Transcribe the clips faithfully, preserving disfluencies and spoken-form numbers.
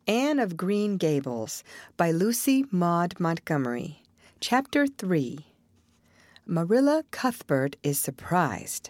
Anne of Green Gables by Lucy Maud Montgomery. Chapter three. Marilla Cuthbert is Surprised.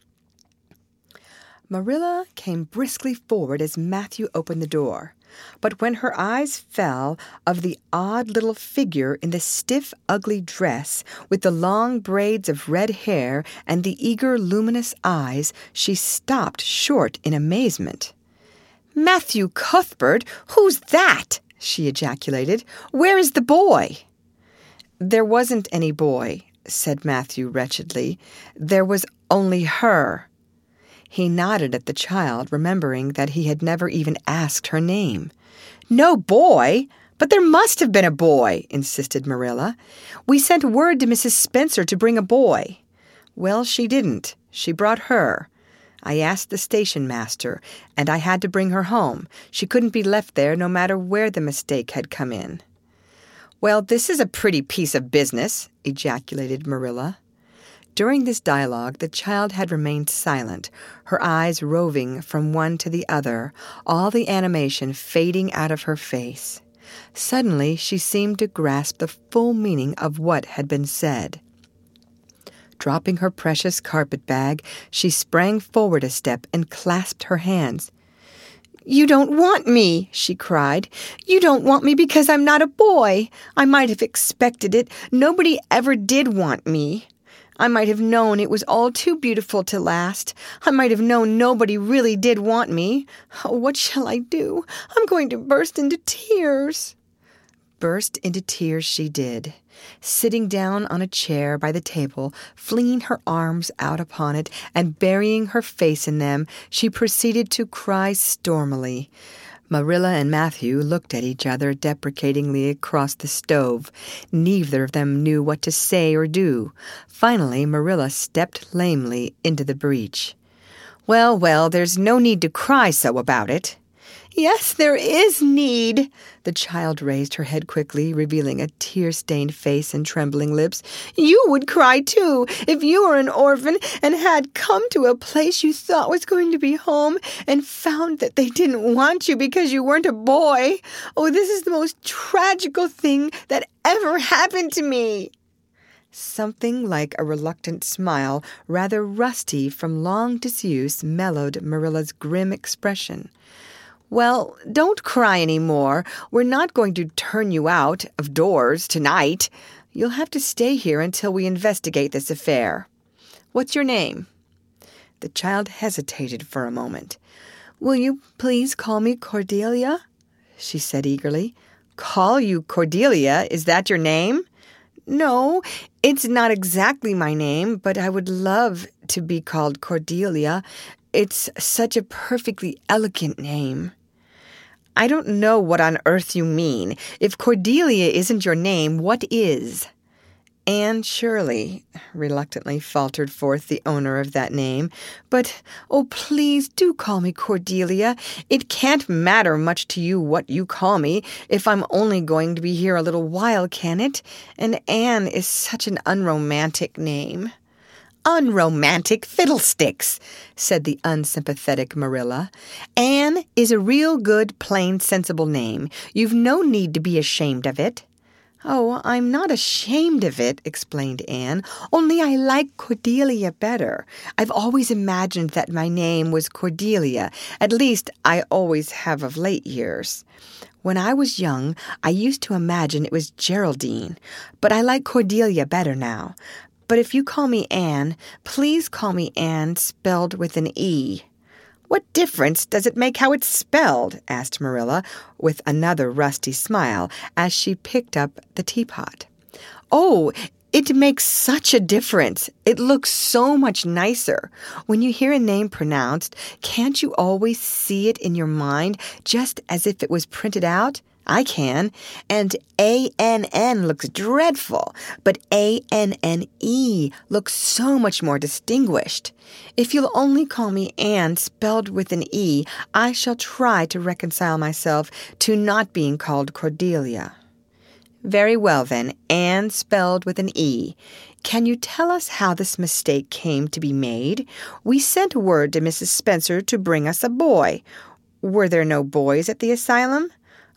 Marilla came briskly forward as Matthew opened the door, but when her eyes fell of the odd little figure in the stiff, ugly dress with the long braids of red hair and the eager, luminous eyes, she stopped short in amazement. "Matthew Cuthbert, who's that?" she ejaculated. "Where is the boy?" "There wasn't any boy," said Matthew wretchedly. "There was only her." He nodded at the child, remembering that he had never even asked her name. "No boy? But there must have been a boy," insisted Marilla. "We sent word to Missus Spencer to bring a boy." "Well, she didn't. She brought her. I asked the station master, and I had to bring her home. She couldn't be left there no matter where the mistake had come in." "Well, this is a pretty piece of business," ejaculated Marilla. During this dialogue, the child had remained silent, her eyes roving from one to the other, all the animation fading out of her face. Suddenly, she seemed to grasp the full meaning of what had been said. Dropping her precious carpet-bag, she sprang forward a step and clasped her hands. "You don't want me," she cried. "You don't want me because I'm not a boy. I might have expected it. Nobody ever did want me. I might have known it was all too beautiful to last. I might have known nobody really did want me. Oh, what shall I do? I'm going to burst into tears." Burst into tears she did, sitting down on a chair by the table, flinging her arms out upon it, and burying her face in them, she proceeded to cry stormily. Marilla and Matthew looked at each other deprecatingly across the stove. Neither of them knew what to say or do. Finally, Marilla stepped lamely into the breach. "Well, well, there's no need to cry so about it." "Yes, there is need." The child raised her head quickly, revealing a tear-stained face and trembling lips. "You would cry, too, if you were an orphan and had come to a place you thought was going to be home and found that they didn't want you because you weren't a boy. Oh, this is the most tragical thing that ever happened to me." Something like a reluctant smile, rather rusty from long disuse, mellowed Marilla's grim expression. "Well, don't cry any more. We're not going to turn you out of doors tonight. You'll have to stay here until we investigate this affair. What's your name?" The child hesitated for a moment. "Will you please call me Cordelia?" she said eagerly. "Call you Cordelia? Is that your name?" "No, it's not exactly my name, but I would love to be called Cordelia. It's such a perfectly elegant name." "I don't know what on earth you mean. If Cordelia isn't your name, what is?" "Anne Shirley," reluctantly faltered forth the owner of that name. "But, oh, please do call me Cordelia. It can't matter much to you what you call me if I'm only going to be here a little while, can it? And Anne is such an unromantic name." "Unromantic fiddlesticks," said the unsympathetic Marilla. "Anne is a real good, plain, sensible name. You've no need to be ashamed of it." "Oh, I'm not ashamed of it," explained Anne, "only I like Cordelia better. I've always imagined that my name was Cordelia. At least, I always have of late years. When I was young, I used to imagine it was Geraldine, but I like Cordelia better now. But if you call me Anne, please call me Anne spelled with an E." "What difference does it make how it's spelled?" asked Marilla, with another rusty smile, as she picked up the teapot. "Oh, it makes such a difference. It looks so much nicer. When you hear a name pronounced, can't you always see it in your mind, just as if it was printed out? I can. And A N N looks dreadful, but A N N E looks so much more distinguished. If you'll only call me Anne spelled with an E, I shall try to reconcile myself to not being called Cordelia." "Very well, then, Anne spelled with an E. Can you tell us how this mistake came to be made? We sent word to Missus Spencer to bring us a boy. Were there no boys at the asylum?"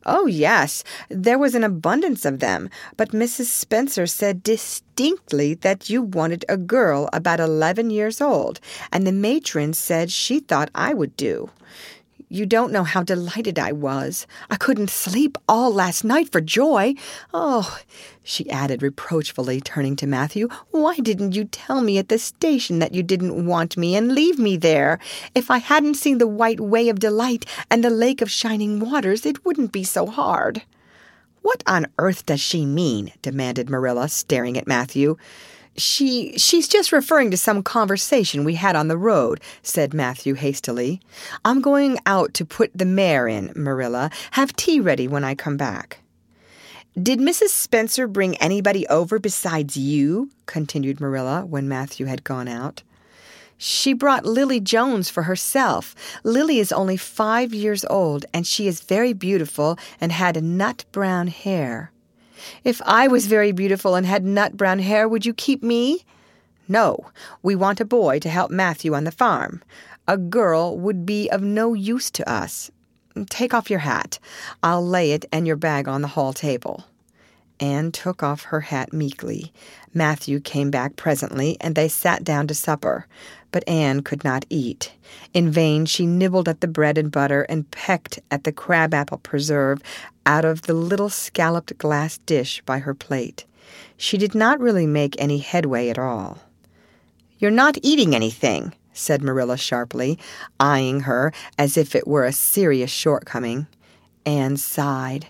"Oh, yes, there was an abundance of them, but Missus Spencer said distinctly that you wanted a girl about eleven years old, and the matron said she thought I would do. You don't know how delighted I was. I couldn't sleep all last night for joy. Oh," she added reproachfully, turning to Matthew, "why didn't you tell me at the station that you didn't want me and leave me there? If I hadn't seen the White Way of Delight and the Lake of Shining Waters, it wouldn't be so hard." "What on earth does she mean?" demanded Marilla, staring at Matthew. She, she's just referring to some conversation we had on the road," said Matthew hastily. "I'm going out to put the mare in, Marilla. Have tea ready when I come back." "Did Missus Spencer bring anybody over besides you?" continued Marilla when Matthew had gone out. "She brought Lily Jones for herself. Lily is only five years old, and she is very beautiful and had nut-brown hair." "If I was very beautiful and had nut-brown hair, would you keep me?" "No, we want a boy to help Matthew on the farm. A girl would be of no use to us. Take off your hat. I'll lay it and your bag on the hall table." Anne took off her hat meekly. Matthew came back presently, and they sat down to supper. But Anne could not eat. In vain she nibbled at the bread and butter and pecked at the crab-apple preserve out of the little scalloped glass dish by her plate. She did not really make any headway at all. "You're not eating anything," said Marilla sharply, eyeing her as if it were a serious shortcoming. Anne sighed.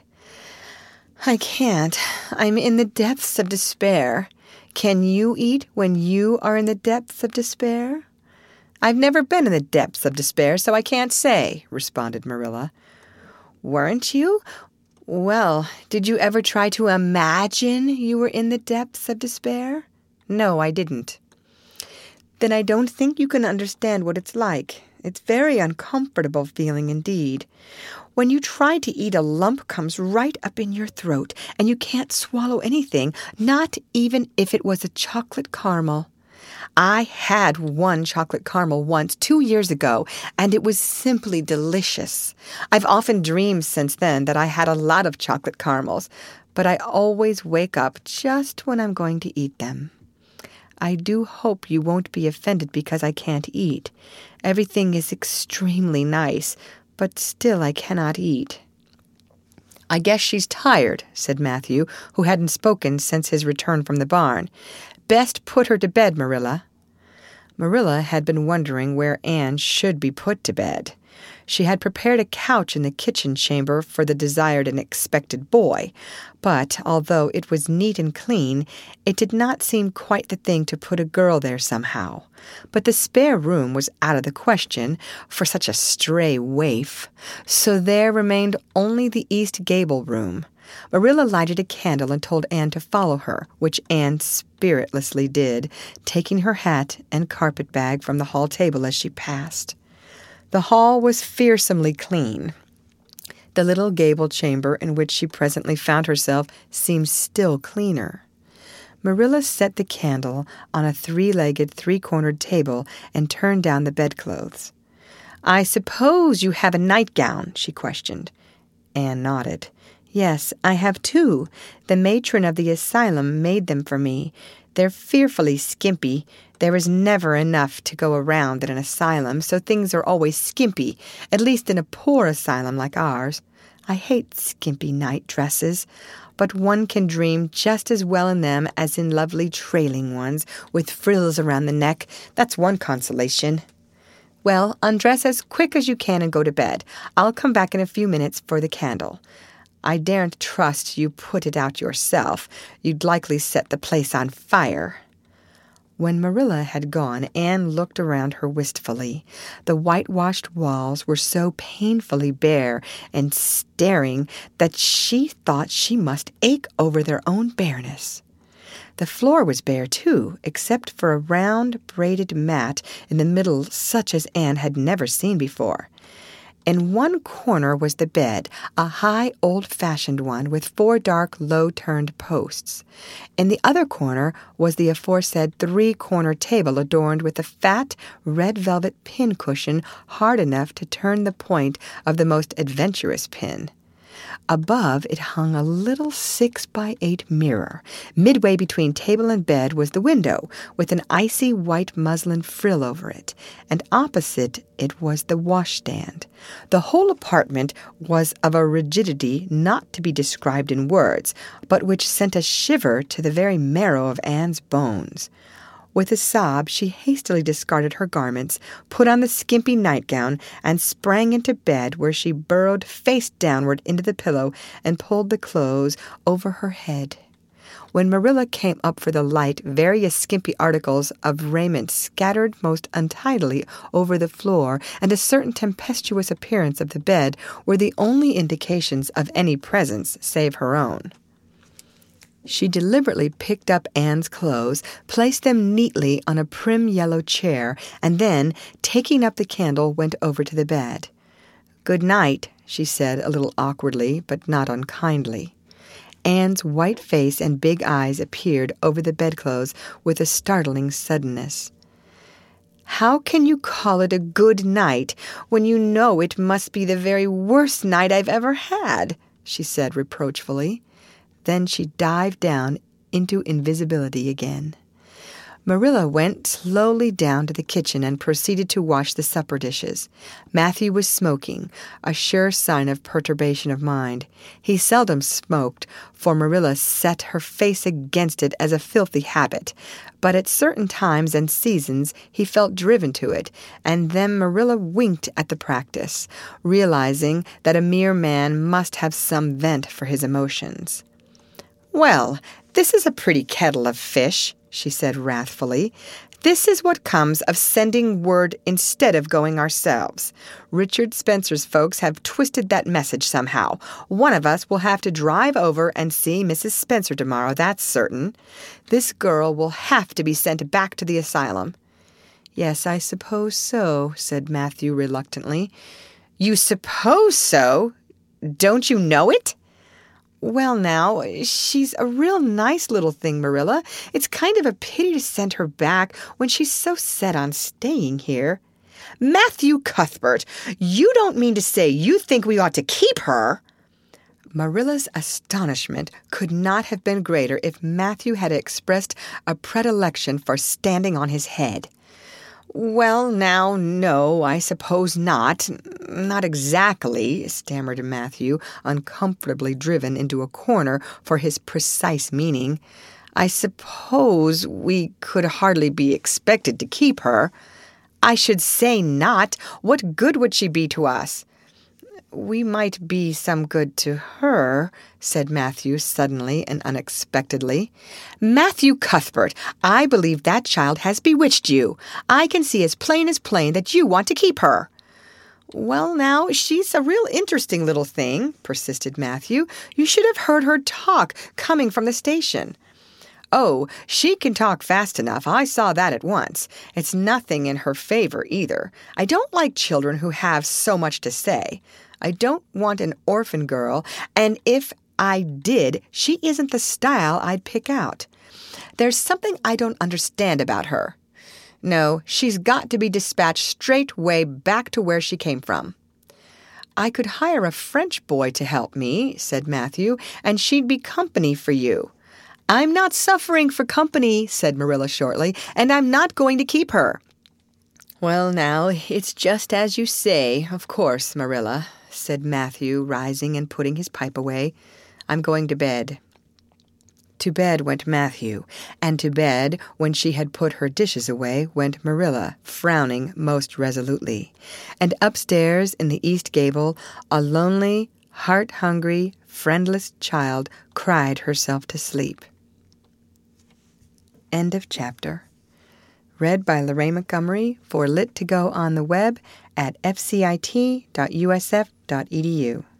"I can't. I'm in the depths of despair. Can you eat when you are in the depths of despair?" "I've never been in the depths of despair, so I can't say," responded Marilla. "Weren't you? Well, did you ever try to imagine you were in the depths of despair?" "No, I didn't." "Then I don't think you can understand what it's like. It's very uncomfortable feeling indeed. When you try to eat, a lump comes right up in your throat, and you can't swallow anything, not even if it was a chocolate caramel. I had one chocolate caramel once, two years ago, and it was simply delicious. I've often dreamed since then that I had a lot of chocolate caramels, but I always wake up just when I'm going to eat them. I do hope you won't be offended because I can't eat. Everything is extremely nice, but still I cannot eat." "I guess she's tired," said Matthew, who hadn't spoken since his return from the barn. "Best put her to bed, Marilla." Marilla had been wondering where Anne should be put to bed. She had prepared a couch in the kitchen chamber for the desired and expected boy, but although it was neat and clean, it did not seem quite the thing to put a girl there somehow. But the spare room was out of the question for such a stray waif, so there remained only the east gable room. Marilla lighted a candle and told Anne to follow her, which Anne spiritlessly did, taking her hat and carpet-bag from the hall table as she passed. The hall was fearsomely clean. The little gable chamber in which she presently found herself seemed still cleaner. Marilla set the candle on a three-legged, three-cornered table and turned down the bedclothes. "I suppose you have a nightgown?" she questioned. Anne nodded. "Yes, I have two. The matron of the asylum made them for me. They're fearfully skimpy. There is never enough to go around in an asylum, so things are always skimpy, at least in a poor asylum like ours. I hate skimpy night dresses, but one can dream just as well in them as in lovely trailing ones with frills around the neck. That's one consolation. Well, undress as quick as you can and go to bed. I'll come back in a few minutes for the candle. I daren't trust you put it out yourself. You'd likely set the place on fire." When Marilla had gone, Anne looked around her wistfully. The whitewashed walls were so painfully bare and staring that she thought she must ache over their own bareness. The floor was bare, too, except for a round, braided mat in the middle such as Anne had never seen before. In one corner was the bed, a high, old-fashioned one with four dark, low-turned posts. In the other corner was the aforesaid three-corner table adorned with a fat, red velvet pin-cushion hard enough to turn the point of the most adventurous pin. Above it hung a little six-by-eight mirror. Midway between table and bed was the window, with an icy white muslin frill over it, and opposite it was the washstand. The whole apartment was of a rigidity not to be described in words, but which sent a shiver to the very marrow of Anne's bones. With a sob, she hastily discarded her garments, put on the skimpy nightgown, and sprang into bed, where she burrowed face downward into the pillow and pulled the clothes over her head. When Marilla came up for the light, various skimpy articles of raiment scattered most untidily over the floor, and a certain tempestuous appearance of the bed were the only indications of any presence save her own. She deliberately picked up Anne's clothes, placed them neatly on a prim yellow chair, and then, taking up the candle, went over to the bed. "Good night," she said a little awkwardly, but not unkindly. Anne's white face and big eyes appeared over the bedclothes with a startling suddenness. "How can you call it a good night when you know it must be the very worst night I've ever had?" she said reproachfully. Then she dived down into invisibility again. Marilla went slowly down to the kitchen and proceeded to wash the supper dishes. Matthew was smoking, a sure sign of perturbation of mind. He seldom smoked, for Marilla set her face against it as a filthy habit, but at certain times and seasons he felt driven to it, and then Marilla winked at the practice, realizing that a mere man must have some vent for his emotions. "Well, this is a pretty kettle of fish," she said wrathfully. "This is what comes of sending word instead of going ourselves. Richard Spencer's folks have twisted that message somehow. One of us will have to drive over and see Missus Spencer tomorrow, that's certain. This girl will have to be sent back to the asylum." "Yes, I suppose so," said Matthew reluctantly. "You suppose so? Don't you know it?" "Well, now, she's a real nice little thing, Marilla. It's kind of a pity to send her back when she's so set on staying here." "Matthew Cuthbert, you don't mean to say you think we ought to keep her?" Marilla's astonishment could not have been greater if Matthew had expressed a predilection for standing on his head. "Well, now, no, I suppose not. Not exactly," stammered Matthew, uncomfortably driven into a corner for his precise meaning. "I suppose we could hardly be expected to keep her." "I should say not. What good would she be to us?" "We might be some good to her," said Matthew suddenly and unexpectedly. "Matthew Cuthbert, I believe that child has bewitched you. I can see as plain as plain that you want to keep her." "Well, now, she's a real interesting little thing," persisted Matthew. "You should have heard her talk coming from the station." "Oh, she can talk fast enough. I saw that at once. It's nothing in her favor, either. I don't like children who have so much to say. I don't want an orphan girl, and if I did, she isn't the style I'd pick out. There's something I don't understand about her. No, she's got to be dispatched straightway back to where she came from." "I could hire a French boy to help me," said Matthew, "and she'd be company for you." "I'm not suffering for company," said Marilla shortly, "and I'm not going to keep her." "Well, now, it's just as you say, of course, Marilla," said Matthew, rising and putting his pipe away. "I'm going to bed." To bed went Matthew, and to bed, when she had put her dishes away, went Marilla, frowning most resolutely. And upstairs in the east gable, a lonely, heart-hungry, friendless child cried herself to sleep. End of chapter. Read by Lorraine Montgomery for Lit to Go on the web at f c i t dot u s f dot e d u.